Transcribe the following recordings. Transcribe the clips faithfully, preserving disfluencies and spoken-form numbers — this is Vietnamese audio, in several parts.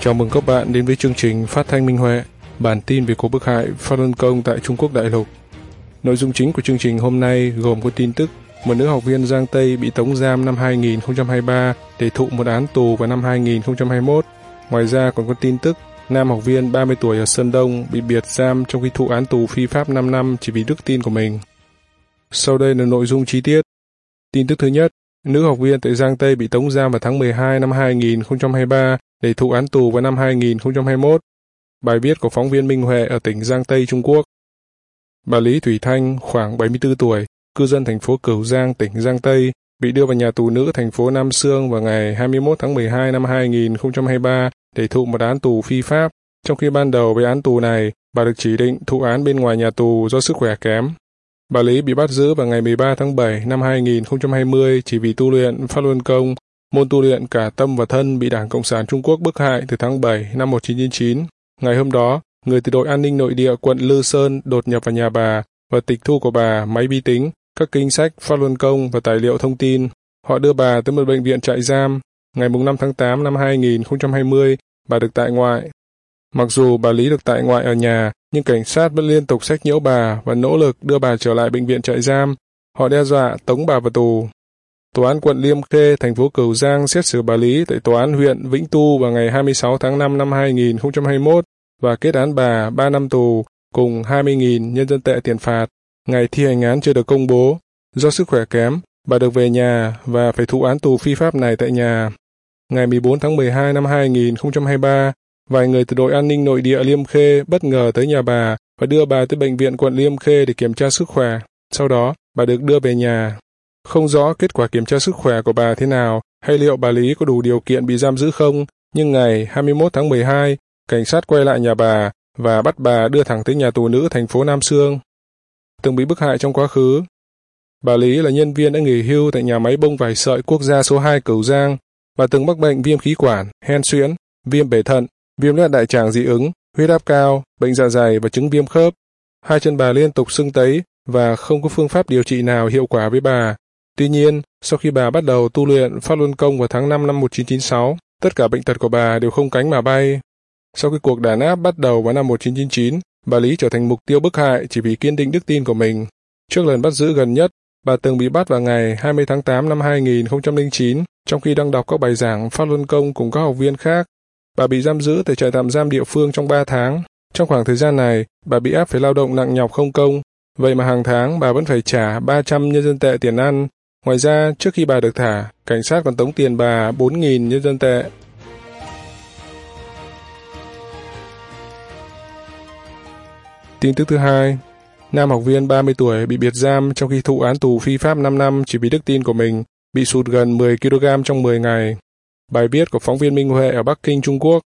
Chào mừng các bạn đến với chương trình Phát thanh Minh Huệ, bản tin về cuộc bức hại Pháp Luân Công tại Trung Quốc đại lục. Nội dung chính của chương trình hôm nay gồm có tin tức một nữ học viên Giang Tây bị tống giam năm hai nghìn không trăm hai mươi ba để thụ một án tù vào năm hai nghìn không trăm hai mươi mốt. Ngoài ra còn có tin tức nam học viên ba mươi tuổi ở Sơn Đông bị biệt giam trong khi thụ án tù phi pháp năm năm chỉ vì đức tin của mình. Sau đây là nội dung chi tiết. Tin tức thứ nhất, nữ học viên tại Giang Tây bị tống giam vào tháng mười hai năm hai nghìn không trăm hai mươi ba để thụ án tù vào năm hai nghìn không trăm hai mươi mốt. Bài viết của phóng viên Minh Huệ ở tỉnh Giang Tây, Trung Quốc. Bà Lý Thủy Thanh, khoảng bảy mươi tư tuổi, cư dân thành phố Cửu Giang, tỉnh Giang Tây, bị đưa vào nhà tù nữ thành phố Nam Xương vào ngày hai mươi mốt tháng mười hai năm hai nghìn không trăm hai mươi ba để thụ một án tù phi pháp. Trong khi ban đầu với án tù này, bà được chỉ định thụ án bên ngoài nhà tù do sức khỏe kém. Bà Lý bị bắt giữ vào ngày mười ba tháng bảy năm hai nghìn không trăm hai mươi chỉ vì tu luyện Pháp Luân Công, môn tu luyện cả tâm và thân bị Đảng Cộng sản Trung Quốc bức hại từ tháng bảy năm một nghìn chín trăm chín mươi chín. Ngày hôm đó, người từ đội an ninh nội địa quận Lư Sơn đột nhập vào nhà bà và tịch thu của bà máy vi tính, các kinh sách Pháp Luân Công và tài liệu thông tin. Họ đưa bà tới một bệnh viện trại giam. Ngày năm tháng tám năm hai nghìn không trăm hai mươi, bà được tại ngoại. Mặc dù bà Lý được tại ngoại ở nhà, nhưng cảnh sát vẫn liên tục xách nhiễu bà và nỗ lực đưa bà trở lại bệnh viện trại giam. Họ đe dọa tống bà vào tù. Tòa án quận Liêm Khê, thành phố Cửu Giang xét xử bà Lý tại tòa án huyện Vĩnh Tu vào ngày hai mươi sáu tháng năm năm hai nghìn không trăm hai mươi mốt và kết án bà ba năm tù cùng hai mươi nghìn nhân dân tệ tiền phạt. Ngày thi hành án chưa được công bố. Do sức khỏe kém, bà được về nhà và phải thụ án tù phi pháp này tại nhà. Ngày mười bốn tháng mười hai năm hai nghìn không trăm hai mươi ba, vài người từ đội an ninh nội địa Liêm Khê bất ngờ tới nhà bà và đưa bà tới bệnh viện quận Liêm Khê để kiểm tra sức khỏe. Sau đó, bà được đưa về nhà. Không rõ kết quả kiểm tra sức khỏe của bà thế nào hay liệu bà Lý có đủ điều kiện bị giam giữ không, nhưng ngày hai mươi mốt tháng mười hai, cảnh sát quay lại nhà bà và bắt bà đưa thẳng tới nhà tù nữ thành phố Nam Xương. Từng bị bức hại trong quá khứ. Bà Lý là nhân viên đã nghỉ hưu tại nhà máy bông vải sợi quốc gia số hai Cửu Giang. Bà từng mắc bệnh viêm khí quản, hen suyễn, viêm bể thận, viêm loét đại tràng dị ứng, huyết áp cao, bệnh dạ dày và chứng viêm khớp. Hai chân bà liên tục sưng tấy và không có phương pháp điều trị nào hiệu quả với bà. Tuy nhiên, sau khi bà bắt đầu tu luyện Pháp Luân Công vào tháng năm năm một nghìn chín trăm chín mươi sáu, tất cả bệnh tật của bà đều không cánh mà bay. Sau khi cuộc đàn áp bắt đầu vào năm một nghìn chín trăm chín mươi chín, bà Lý trở thành mục tiêu bức hại chỉ vì kiên định đức tin của mình. Trước lần bắt giữ gần nhất, bà từng bị bắt vào ngày hai mươi tháng tám năm hai nghìn không trăm lẻ chín, trong khi đang đọc các bài giảng Pháp Luân Công cùng các học viên khác. Bà bị giam giữ tại trại tạm giam địa phương trong ba tháng. Trong khoảng thời gian này, bà bị ép phải lao động nặng nhọc không công. Vậy mà hàng tháng bà vẫn phải trả ba trăm nhân dân tệ tiền ăn. Ngoài ra, trước khi bà được thả, cảnh sát còn tống tiền bà bốn nghìn nhân dân tệ. Tin tức thứ hai, nam học viên ba mươi tuổi bị biệt giam trong khi thụ án tù phi pháp năm năm chỉ vì đức tin của mình, bị sụt gần mười ki lô gam trong mười ngày. Bài viết của phóng viên Minh Huệ ở Bắc Kinh, Trung Quốc.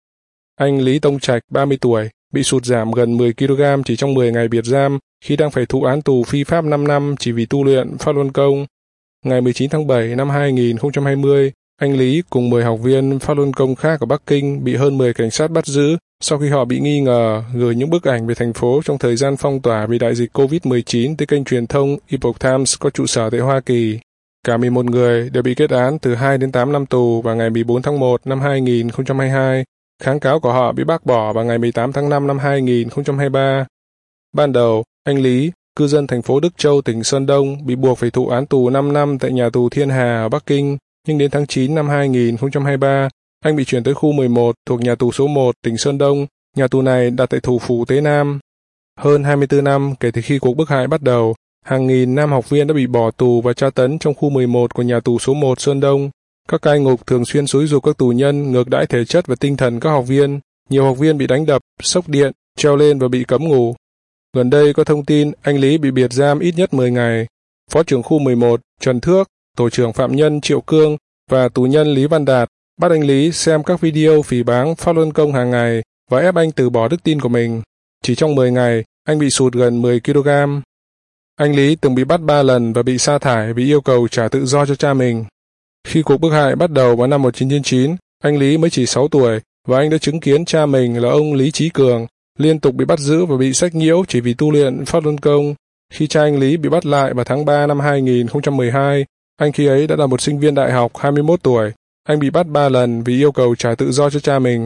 Anh Lý Tông Trạch, ba mươi tuổi, bị sụt giảm gần mười ki lô gam chỉ trong mười ngày biệt giam khi đang phải thụ án tù phi pháp năm năm chỉ vì tu luyện Pháp Luân Công. Ngày mười chín tháng bảy năm hai nghìn không trăm hai mươi, anh Lý cùng mười học viên Pháp Luân Công khác ở Bắc Kinh bị hơn mười cảnh sát bắt giữ sau khi họ bị nghi ngờ gửi những bức ảnh về thành phố trong thời gian phong tỏa vì đại dịch covid mười chín tới kênh truyền thông Epoch Times có trụ sở tại Hoa Kỳ. Cả mười một người đều bị kết án từ hai đến tám năm tù vào ngày mười bốn tháng một năm hai nghìn không trăm hai mươi hai. Kháng cáo của họ bị bác bỏ vào ngày mười tám tháng năm năm hai nghìn không trăm hai mươi ba. Ban đầu, anh Lý, cư dân thành phố Đức Châu, tỉnh Sơn Đông, bị buộc phải thụ án tù năm năm tại nhà tù Thiên Hà ở Bắc Kinh, nhưng đến tháng chín năm hai nghìn không trăm hai mươi ba, anh bị chuyển tới khu mười một thuộc nhà tù số một, tỉnh Sơn Đông. Nhà tù này đặt tại thủ phủ Tế Nam. Hơn hai mươi tư năm kể từ khi cuộc bức hại bắt đầu, hàng nghìn nam học viên đã bị bỏ tù và tra tấn trong khu mười một của nhà tù số một Sơn Đông. Các cai ngục thường xuyên xúi giục các tù nhân ngược đãi thể chất và tinh thần các học viên. Nhiều học viên bị đánh đập, sốc điện, treo lên và bị cấm ngủ. Gần đây có thông tin anh Lý bị biệt giam ít nhất mười ngày. Phó trưởng khu mười một Trần Thước, tổ trưởng phạm nhân Triệu Cương và tù nhân Lý Văn Đạt bắt anh Lý xem các video phỉ báng Pháp Luân Công hàng ngày và ép anh từ bỏ đức tin của mình. Chỉ trong mười ngày, anh bị sụt gần mười ki lô gam. Anh Lý từng bị bắt ba lần và bị sa thải vì yêu cầu trả tự do cho cha mình. Khi cuộc bức hại bắt đầu vào năm một nghìn chín trăm chín mươi chín, anh Lý mới chỉ sáu tuổi và anh đã chứng kiến cha mình là ông Lý Chí Cường liên tục bị bắt giữ và bị sách nhiễu chỉ vì tu luyện Pháp Luân Công. Khi cha anh Lý bị bắt lại vào tháng ba năm hai nghìn không trăm mười hai, anh khi ấy đã là một sinh viên đại học hai mươi mốt tuổi. Anh bị bắt ba lần vì yêu cầu trả tự do cho cha mình.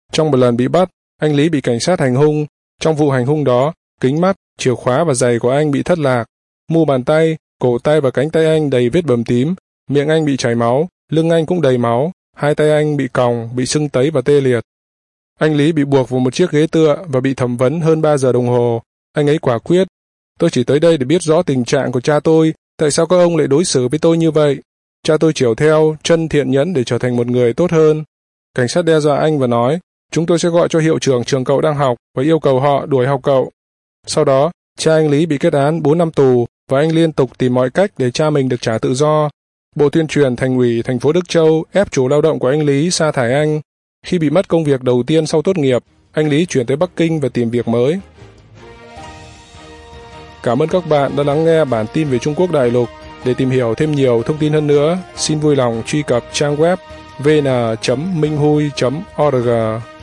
Trong một lần bị bắt, anh Lý bị cảnh sát hành hung. Trong vụ hành hung đó, kính mắt, chìa khóa và giày của anh bị thất lạc. Mu bàn tay, cổ tay và cánh tay anh đầy vết bầm tím, miệng anh bị chảy máu, lưng anh cũng đầy máu, hai tay anh bị còng, bị sưng tấy và tê liệt. Anh Lý bị buộc vào một chiếc ghế tựa và bị thẩm vấn hơn ba giờ đồng hồ. Anh ấy quả quyết: "Tôi chỉ tới đây để biết rõ tình trạng của cha tôi, tại sao các ông lại đối xử với tôi như vậy? Cha tôi chiều theo, chân thiện nhẫn để trở thành một người tốt hơn." Cảnh sát đe dọa anh và nói: "Chúng tôi sẽ gọi cho hiệu trưởng trường cậu đang học và yêu cầu họ đuổi học cậu." Sau đó, cha anh Lý bị kết án bốn năm tù và anh liên tục tìm mọi cách để cha mình được trả tự do. Bộ Tuyên truyền Thành ủy thành phố Đức Châu ép chủ lao động của anh Lý sa thải anh. Khi bị mất công việc đầu tiên sau tốt nghiệp, anh Lý chuyển tới Bắc Kinh và tìm việc mới. Cảm ơn các bạn đã lắng nghe bản tin về Trung Quốc đại lục. Để tìm hiểu thêm nhiều thông tin hơn nữa, xin vui lòng truy cập trang web vn chấm minh hui chấm org.